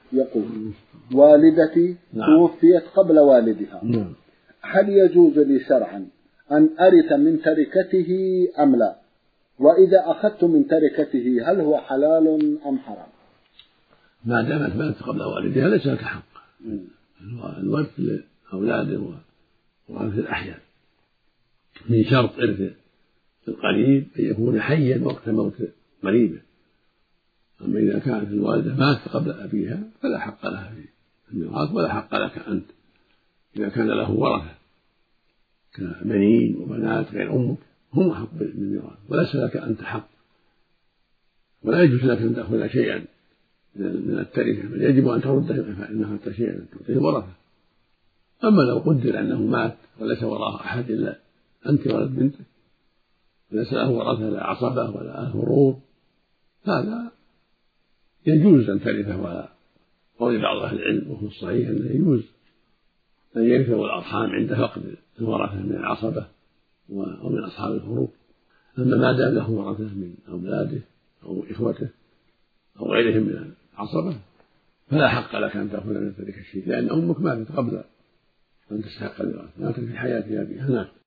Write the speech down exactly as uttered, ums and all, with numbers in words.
يقول: والدتي توفيت قبل والدها، هل يجوز لي شرعا أن أرث من تركته أم لا؟ وإذا أخذت من تركته هل هو حلال أم حرام؟ ما دامت ماتت قبل والدها ليس لك حق. الورث لأولاده وورث الأحياء، من شرط إرث القريب أن يكون حيا وقت موت قريبه. أما إذا كانت الوالدة ماتت قبل أبيها فلا حق لها في الميراث ولا حق لك أنت إذا كان له ورثة كبنين وبنات غير أمك هم حق بالميراث، وليس لك أنت حق، ولا يجوز لك أن تأخذ شيئا من التركة، بل يجب أن ترده فإنها أخذت شيئا تعطيه ورثة. أما لو قدر أنه مات وليس وراءه أحد إلا أنت ولد بنتك، وليس له ورثة لا عصبة ولا فروض، هذا يجوز أن ترثه. ولا قول بعض أهل العلم وهو الصحيح أنه يجوز أن يرثه الأرحام عند فقد الورثة من العصبة أو من أصحاب الفروض. أما ما دام له ورثة من أولاده أو إخوته أو غيرهم من العصبة فلا حق لك أن تأخذ من ذلك الشيء، لأن أمك ماتت قبل أن تستحق الوراثة، ماتت في حياة أبيها.